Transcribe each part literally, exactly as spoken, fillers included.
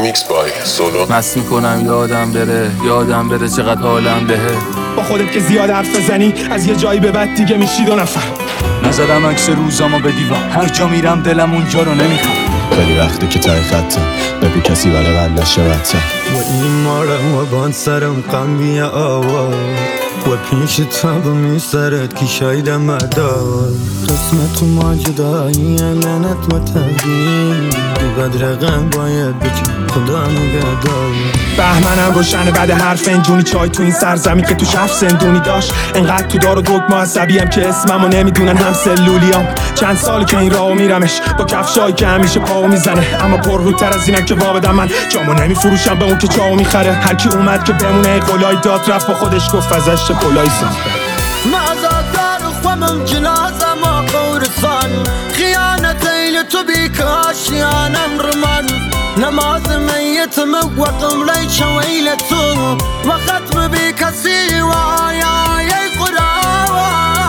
ریمیکس بای سولو. مست میکنم یادم بره، یادم بره چقدر حالم بهه. با خودت که زیاد حرف بزنی از یه جایی به بعد دیگه میشی دو نفر. نزدم عکس روزامو به دیوار، هر جا میرم دلم اونجا رو نمیخوام. خیلی وقته که تای خطم بگو کسی برای من نشه مطم و این مارم و بان سرم قم آوا و پیش تاب میسرد که شایدم مدار قسمت ما جدایی لعنت و تقدیم دیگه رقم باید بچه خدا نگهدار. بهمنم روشنه بعد حرف اینجونی چای تو این سرزمین که توش هفت زندونی داشت. انقدر تو دار و دگم عصبیم که اسممو نمیدونن هم سلولیام. چند سالی که این راهو میرمش با کفشایی که همیشه پاو میزنه، اما پرروتر از اینم که وابدم من جامو نمیفروشم به اون که چاو میخره. هر کی اومد که بمونه قولای داد رفت با خودش گفت ازش چه قولای ساخته. مازادار خوامم جنازم و قورسان خیانت ایل تو بیک آشیانم رمان نماز میتم وقم لی شویل تو و ختم بی کسی و آیای قرآن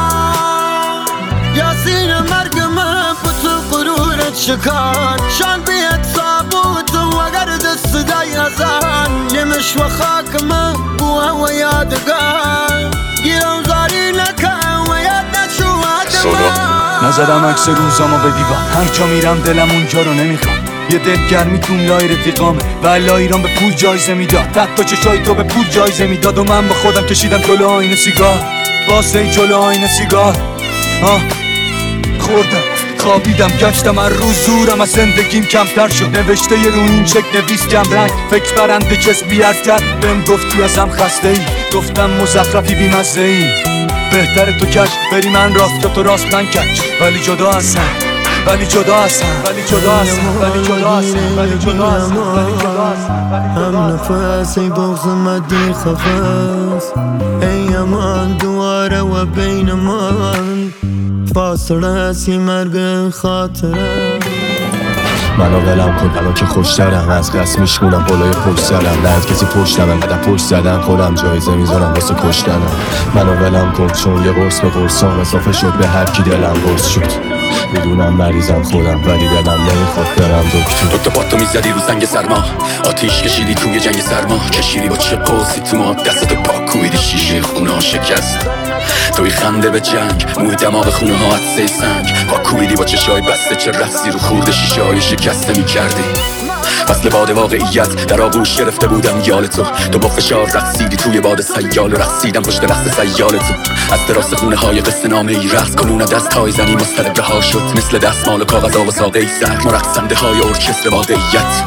یاسین مرگم بطو قرورت شکان شان بیت صابوت و گرد صدای ازان یمش و خاکم بوه و یادگان گیرم زاری نکن و یاد نشو آدمان. نزدم عکس روزامو به دیوار، هر جا میرم دلم اونجا رو نمیخوام. یه دلگرمی تو لای رفیقامه و الا ایران به پول جایزه میداد. حتی چشای تو به پول جایزه میداد و من با خودم کشیدم جلو آینه سیگار. واسه جلو آینه سیگار آه خوردم خوابیدم گشتم هر روز زورم از زندگیم کمتر شد. نوشته یه رو این چک نویس کم رنگ فکر برنده کس بیارد کرد. بهم گفت تو ازم خسته ای، گفتم مزخرفی بی مزه ای. بهتره تو کش بری من راست که تو راست من کش. ولی جدا هستم ولی جدا هستم ولی جدا هستم ولی جدا هستم ولی جدا هستم ولی جدا هستم هم نفس ای بغض مدی خفاس ای امان دواره و بین من فاصله سی مرگ خاطره. منو ولم کن الان که خوشترم از قصد میشمونم بالای پشت سرم. نه کسی پشتم انقدر پشت زدن خودم جایزه میذارم واسه کشتنم. منو ولم کن چون یه قرص به قرصام اضافه شد به هر کی دلم قرص شد. میدونم مریضم خودم ولی دلم نمیخواد برم دکتر. تو پاتو میزدی رو زنگ سرما، آتیش کشیدی توی جنگ سرما. کشیدی با چه قوسی تو ما دستتو پاک کوبیدی شیشه خونه ها شکست. توی خنده به جنگ موی دماغ خونه ها عدسه سنگ. پاک کوبیدی با چشای بسته چه رقصی رو خورده شیشه های شکسته میکردی. فصل باد واقعیت در آغوش گرفته بودم یال تو. تو با فشار رقصیدی توی باد سیال رقصیدم پشت رقص سیال تو. از تراس خونه های قصه نامه ای رقص کنون دست های زنی مسترب رها شد مثل دستمال و کاغذ و ساقه ای سر ما رقصنده های ارکستر واقعیت.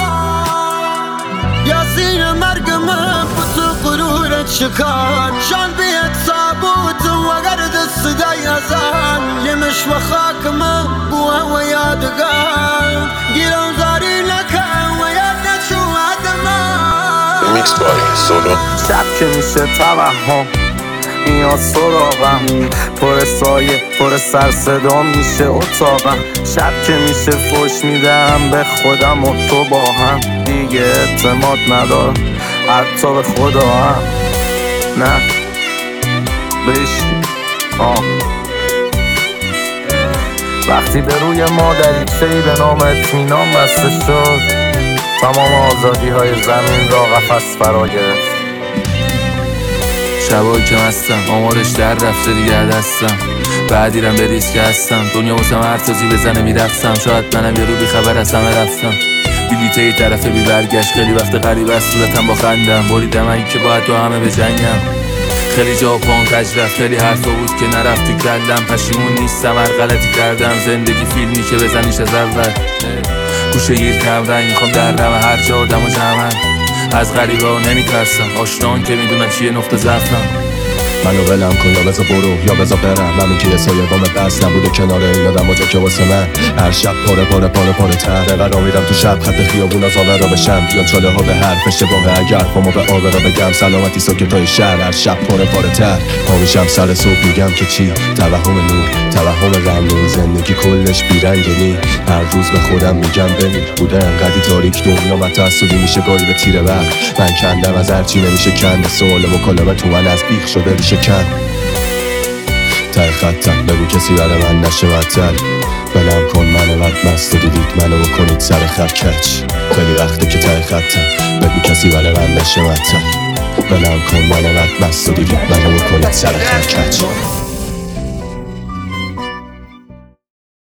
یاسین مرگم بطو قرورت شکان شان بیت صابوت و گرد صدای ازان یمش و خاکم بوه و یادگان گیرم زاری نکن و یاد نشو آدمان. ریمیکس بای سولو. شب که میشه توهم میاد سراغم، پر سایه پر سر صدا میشه اتاقم. شب که میشه فوش میدم به خودم و تو با هم دیگه اعتماد ندارم حتی به خدا هم نه بشی آه. وقتی به روی ما دریچه‌ای به نام اطمینان بسته شد تمام آزادی های زمین را قفس فرا گرفت. شبایی که مستم آمارش در رفته دیگه دستم بعدیرم به ریسک هستم. دنیا واسم هر تازی بزنه میرفتم شاید منم یه رو بی خبر از همه رفتم. بلیته ای طرف بی برگشت خیلی وقت غریب از صورتم با خندم بریدم این که باید تو همه به جنگم. خیلی جا پام کج رفت خیلی حرفا بود که نرفت تو کلم. پشیمون نیستم هر غلطی کردم زندگی فیلمی که بزنیش از اول. گوشه گیر کم رنگ میخوام درم هر جا آدم و جمعن. از غریبا نمیترسم آشنان که میدونن چیه نقطه ضعفم. منو ولم کن یا بذار برو یا بذار برم. همین که یه سایه گام بس نبوده کنار این آدم جا که واسه من هر شب پاره پاره پاره پاره تر. قرار میرم تو شب خط خیابون از آور را بشم بیان چاله ها به حرف اشتباه اگر پامو به آور را بگم سلامتی ساکتای شهر. هر شب پاره پاره تر پا میشم سر صبح میگم که چی توهم نور توهم رنگین زندگی کلش بیرنگی. هر روز به خودم میگم ببین بوده انقدی تاریک دنیا من تعصبی میشه گاری به تیره وقت. من کندم از هرچی نمیشه کند سوال مکالمه تو من از بیخ شده شکن. ته خطم بگو کسی برای من نشه معطل. بلم کن من وقت مست و دیدید منو بکنید سر خرکچ. خیلی وقته که ته خطم بگو کسی بله من نشه مطم. بلم کن من وقت مست و دیدید منو بکنید سر خرکچ.